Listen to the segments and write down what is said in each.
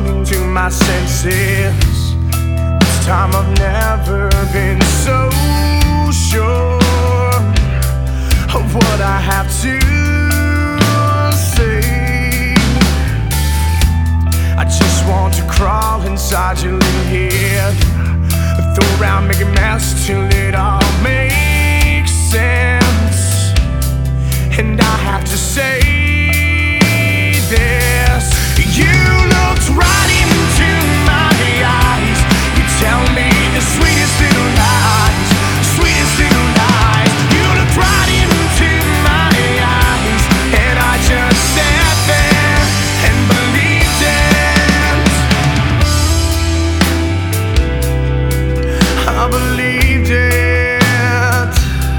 coming to my senses. This time I've never been so sure of what I have to say. I just want to crawl inside your little head, throw around, make a mess till it all makes sense. And I have to say this: you looked right into my eyes. You tell me the sweetest little lies, sweetest little lies. You looked right into my eyes, and I just sat there and believed it. I believed it.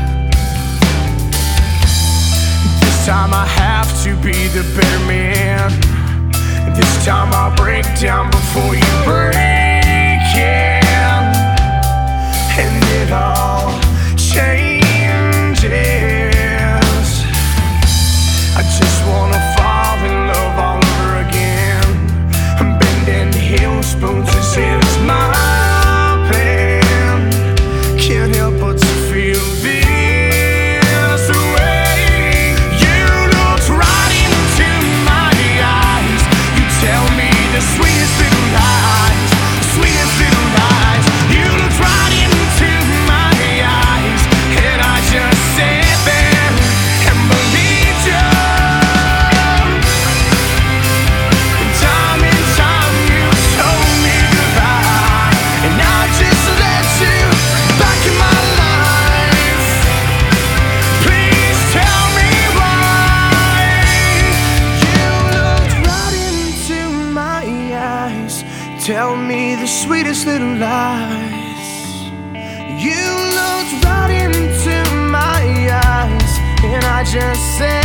This time I have to be the better man. This time I'll break down before you break in, and it all changes. I just wanna fall in love all over again. I'm bending heel spoons as it's my plan. Can't help but to feel this way. You looked right into my eyes. You tell me the sweetest little lies, sweetest little lies. You looked right into my eyes, and I just sat there and believed you. Time and time you told me goodbye, and I just let you back in my life. Please tell me why. You looked right into my eyes. Tell me the sweetest little lies. You looked right into my eyes, and I just said